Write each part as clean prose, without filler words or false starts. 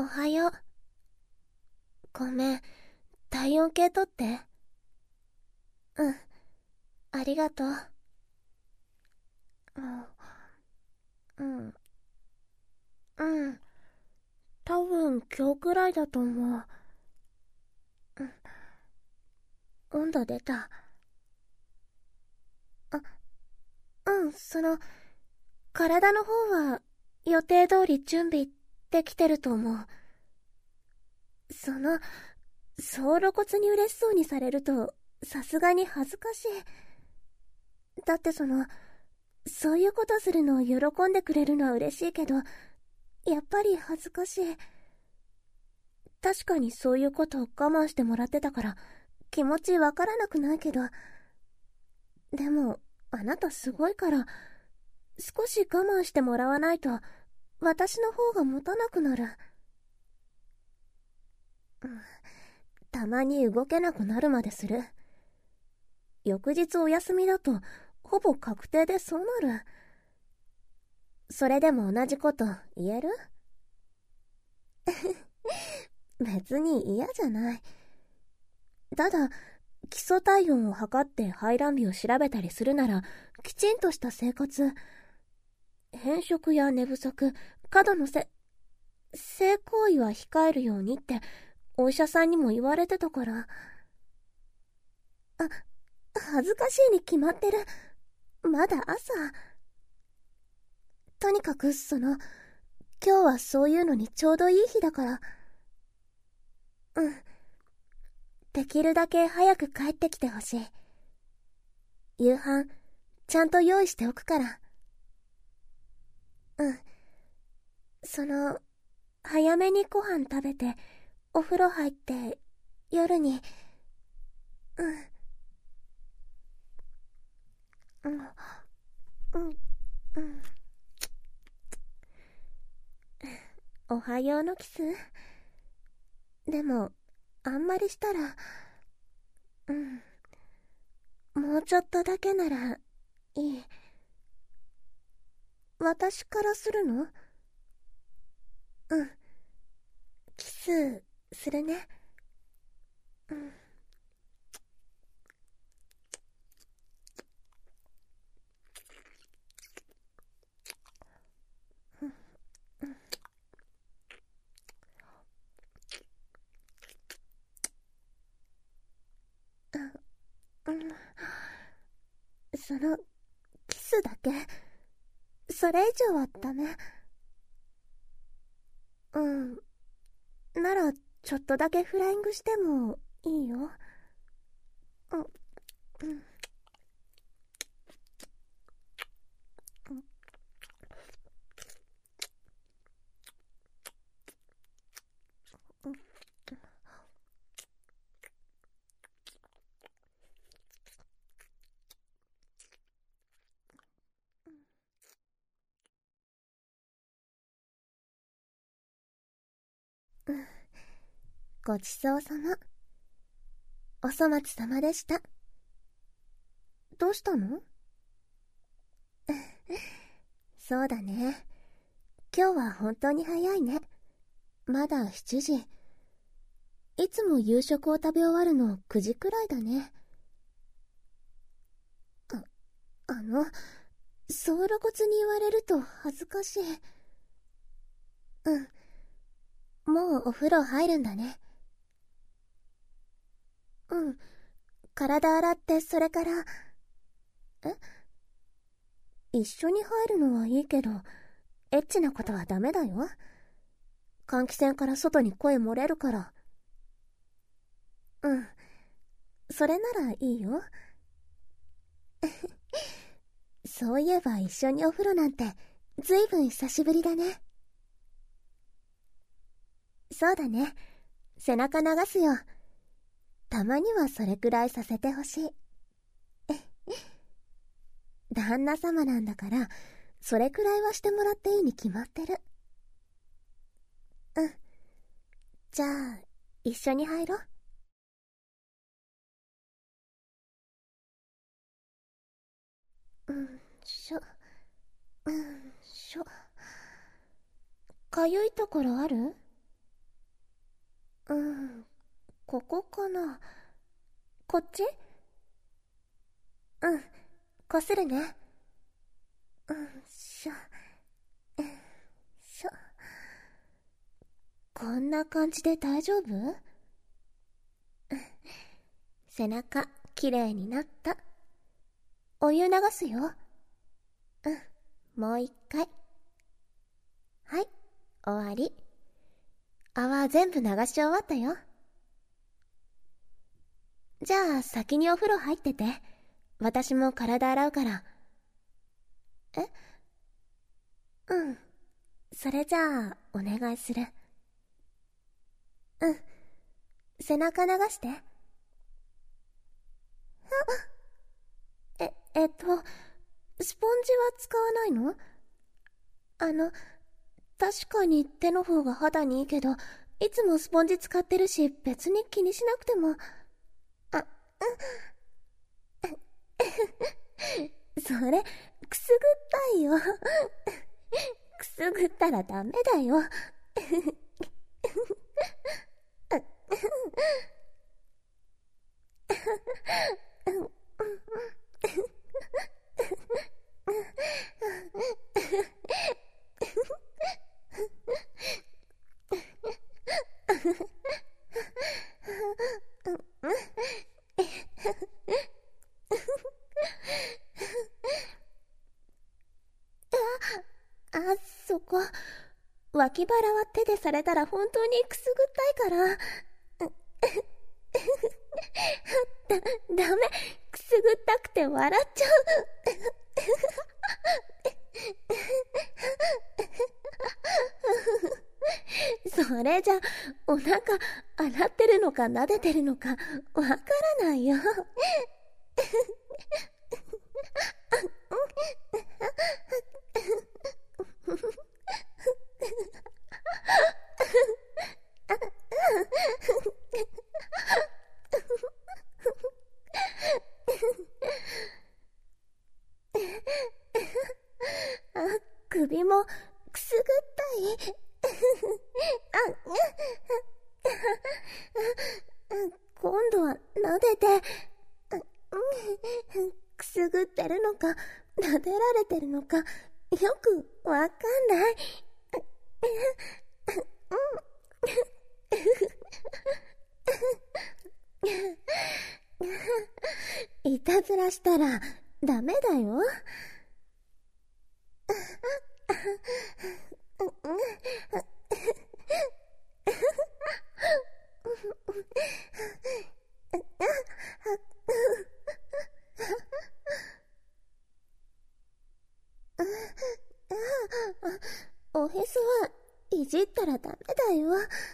はよう。ごめん、体温計取って。うん、ありがとう。うん、うん、多分今日くらいだと思う。温度出た。あ、体の方は予定通り準備できてると思う。そう露骨に嬉しそうにされると、さすがに恥ずかしい。だってそういうことするのを喜んでくれるのは嬉しいけど、やっぱり恥ずかしい。確かにそういうことを我慢してもらってたから、気持ちわからなくないけど、でも、あなたすごいから、少し我慢してもらわないと、私の方が持たなくなる。たまに動けなくなるまでする。翌日お休みだと、ほぼ確定でそうなる。それでも同じこと言える？別に嫌じゃない。ただ、基礎体温を測って排卵日を調べたりするなら、きちんとした生活、偏食や寝不足、過度の性行為は控えるようにって、お医者さんにも言われてたから。あ、恥ずかしいに決まってる。まだ朝。とにかく今日はそういうのにちょうどいい日だから。うん。できるだけ早く帰ってきてほしい。夕飯、ちゃんと用意しておくから。うん。早めにご飯食べて、お風呂入って、夜に、うん、うん、うん、うん。おはようのキス？でも、あんまりしたら、うん、もうちょっとだけなら、いい。私からするの？うん、キス、するね。うん、うん、キスだけ？それ以上はダメ？うん、なら、ちょっとだけフライングしてもいいよ。うん、うん、うん、うん。ごちそうさま。お粗末さまでした。どうしたの？そうだね。今日は本当に早いね。まだ7時。いつも夕食を食べ終わるの9時くらいだね。あ、そう露骨に言われると恥ずかしい。うん。もうお風呂入るんだね。うん。体洗ってそれから、え一緒に入るのはいいけど、エッチなことはダメだよ。換気扇から外に声漏れるから。うん。それならいいよ。そういえば一緒にお風呂なんて、ずいぶん久しぶりだね。そうだね。背中流すよ。たまにはそれくらいさせてほしい。旦那様なんだから、それくらいはしてもらっていいに決まってる。うん。じゃあ、一緒に入ろう。うんしょ、うんしょ。かゆいところある？ ここかな。こっち？うん、こするね。しょ、しょ。こんな感じで大丈夫？背中、きれいになった。お湯流すよ。もう一回。はい、終わり。泡全部流し終わったよ。じゃあ先にお風呂入ってて。私も体洗うから。え？うん。それじゃあ、お願いする。背中流して。スポンジは使わないの？確かに手の方が肌にいいけど、いつもスポンジ使ってるし、別に気にしなくても。それ、くすぐったいよ。くすぐったらダメだよ。そこ。脇腹は手でされたら本当にくすぐったいから。ダメ。くすぐったくて笑っちゃう。それじゃ、お腹洗ってるのか撫でてるのかわからないよ。首もくすぐったい。今度は撫でて。くすぐってるのか撫でられてるのかよくわかんない。いたずらしたらダメだよ。おへそはいじったらダメだよ。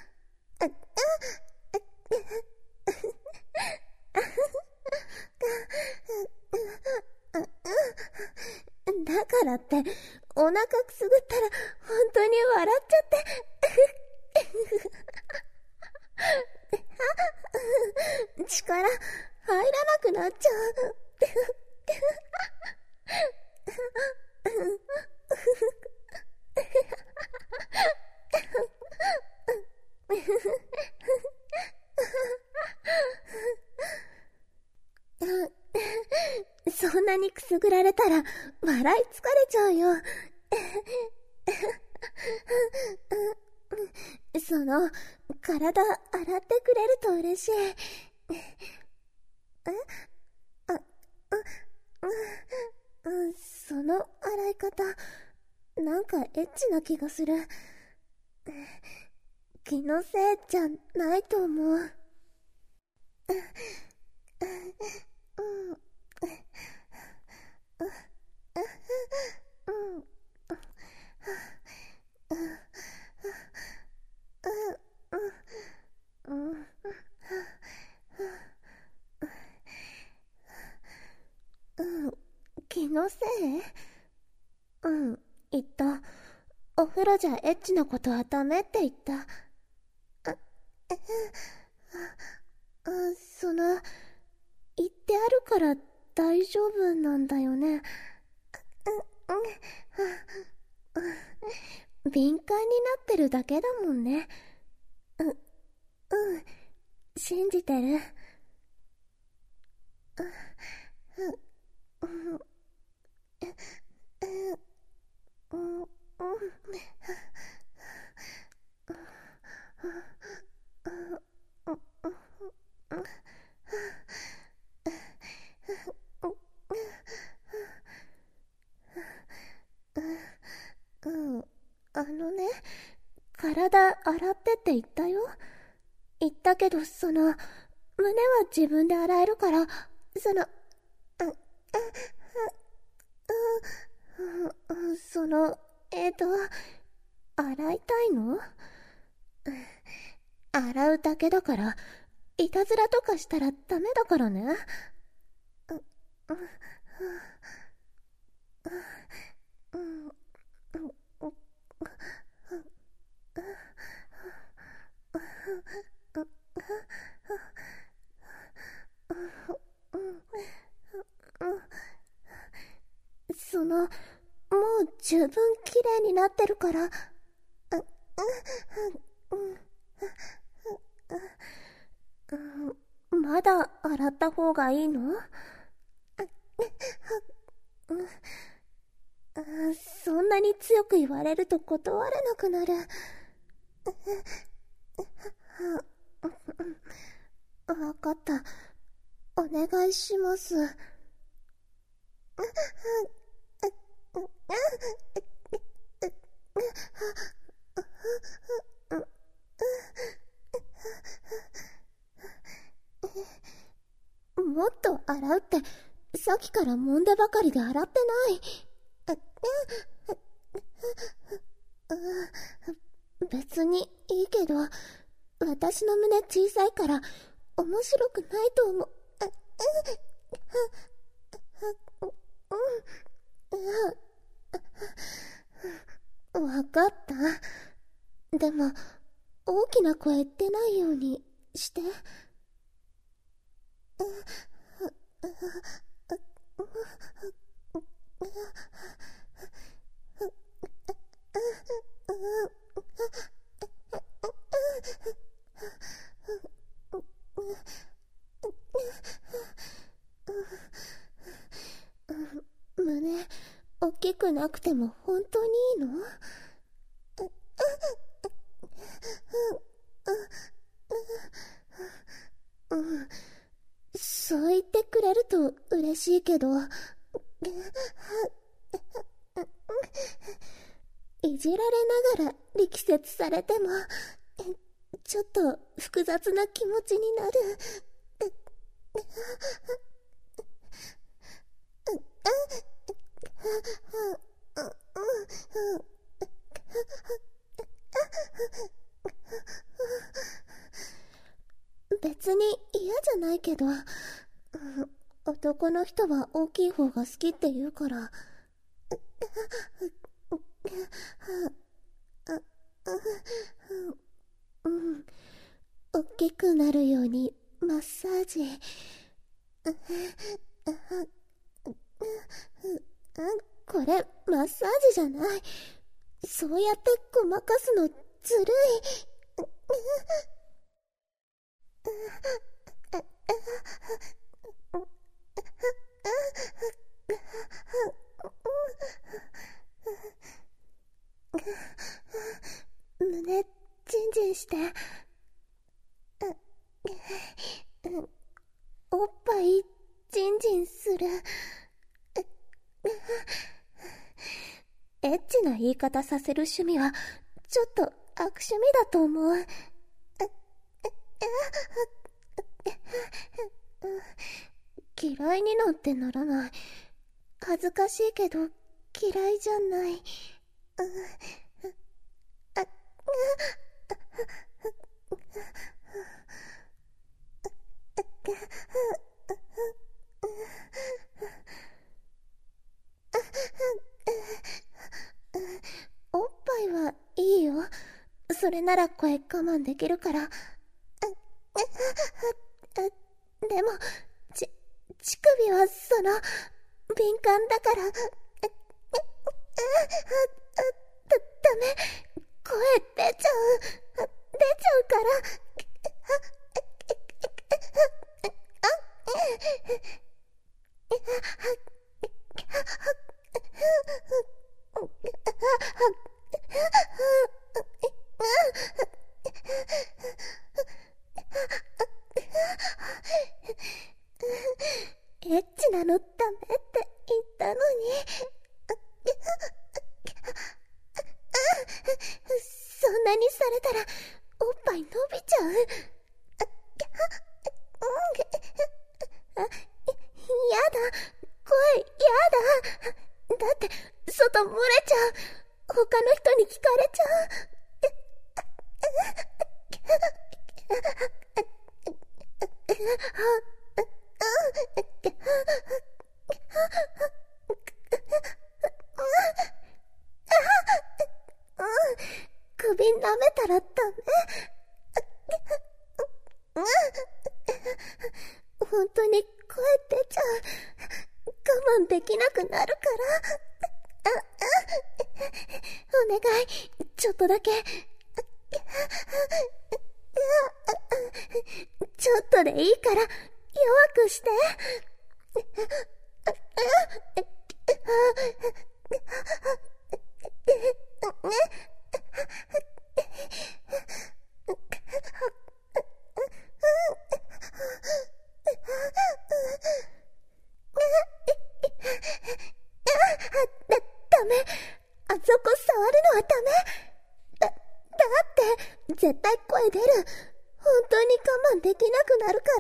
だからってお腹くすぐったら本当に笑っちゃって。力入らなくなっちゃう。そんなにくすぐられたら笑い疲れちゃうよ。体洗ってくれると嬉しい。その洗い方、なんかエッチな気がする。気のせいじゃないと思う。気のせい？言った。お風呂じゃエッチなことはダメって言った。言ってあるから大丈夫なんだよね。敏感になってるだけだもんね。 信じてる。体洗ってって言ったよ。言ったけど、胸は自分で洗えるから、洗いたいの？洗うだけだから、いたずらとかしたらダメだからね。もう十分綺麗になってるから。まだ洗った方がいいの？そんなに強く言われると断れなくなる。わかった。お願いします。もっと洗うって、さっきから揉んでばかりで洗ってない。別にいいけど、私の胸小さいから面白くないと思う。わかった。でも、大きな声出ないようにして。胸、大きくなくても本当にいいの？そう言ってくれると嬉しいけど、いじられながら力説されても、ちょっと複雑な気持ちになる。別に嫌じゃないけど、男の人は大きい方が好きって言うから。大きくなるようにマッサージ。これマッサージじゃない。そうやってごまかすのずるい。胸ジンジンして。おっぱいジンジンする。エッチな言い方させる趣味はちょっと悪趣味だと思う。嫌いになんてならない。恥ずかしいけど嫌いじゃない。おっぱいはいいよ。それなら声我慢できるから。でも、乳首は敏感だから。ダメ。声出ちゃうから。 そんなにされたら、おっぱい伸びちゃう。やだ。声、やだ。だって、外漏れちゃう。他の人に聞かれちゃう。首舐めたらダメ。本当に声出ちゃう。我慢できなくなるから。お願い、ちょっとだけ。ちょっとでいいから弱くして。ダメ。あそこ触るのはダメ。だって絶対声出る。本当に我慢できなくなるから。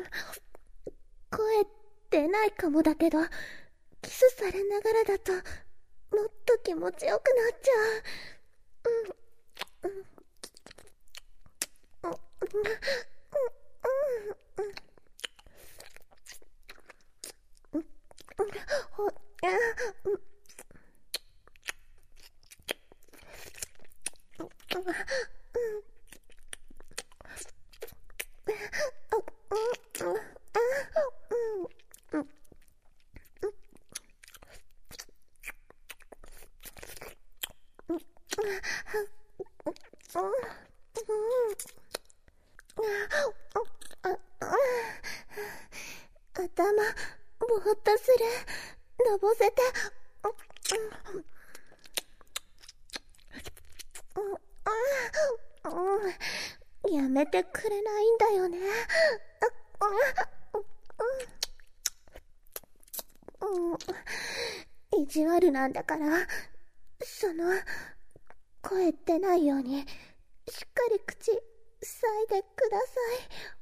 声出ないかもだけど、キスされながらだともっと気持ちよくなっちゃう。頭ぼーっとする。のぼせて。やめてくれないんだよね。意地悪なんだから、声出ないようにしっかり口塞いでください。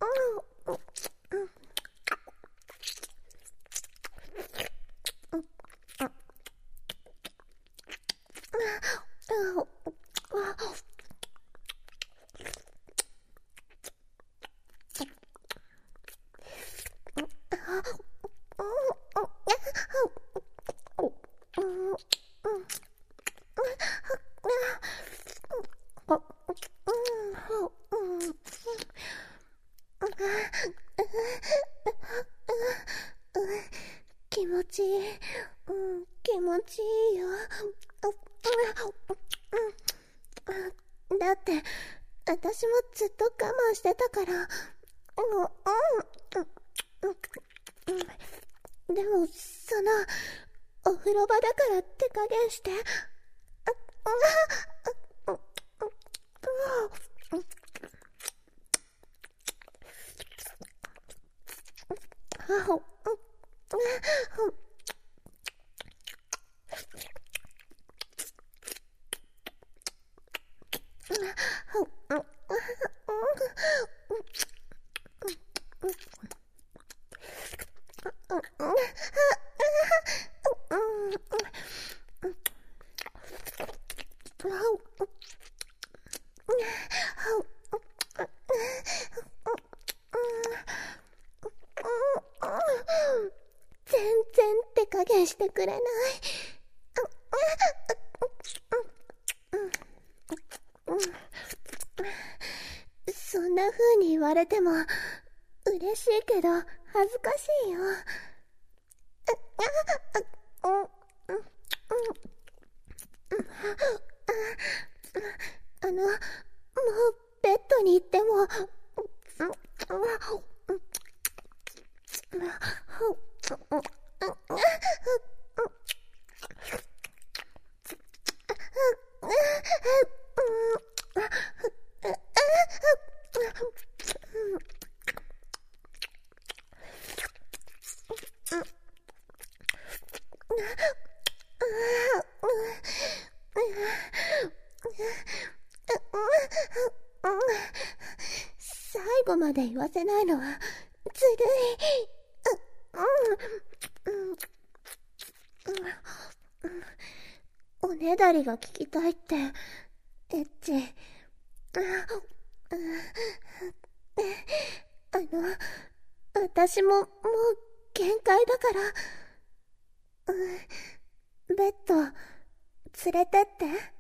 気持ちいい。気持ちいいよ。だって、私もずっと我慢してたから。でも、お風呂場だから手加減して。全然手加減してくれない。そんな風に言われても嬉しいけど恥ずかしいよ。もうベッドに行っても最後まで言わせないのはずるい。おねだりが聞きたいってエッチ。私ももう限界だから、ベッド連れてって。